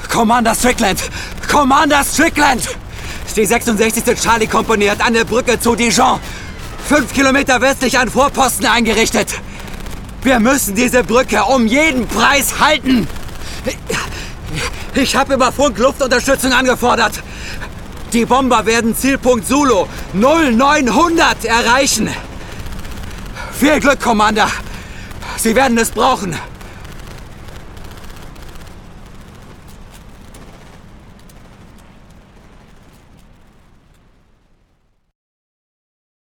Commander Strickland! Commander Strickland! Die 66. Charlie-Kompanie hat eine Brücke zu Dijon, 5 Kilometer westlich an Vorposten eingerichtet. Wir müssen diese Brücke um jeden Preis halten. Ich habe über Funk Luftunterstützung angefordert. Die Bomber werden Zielpunkt Zulu 0900 erreichen. Viel Glück, Commander. Sie werden es brauchen.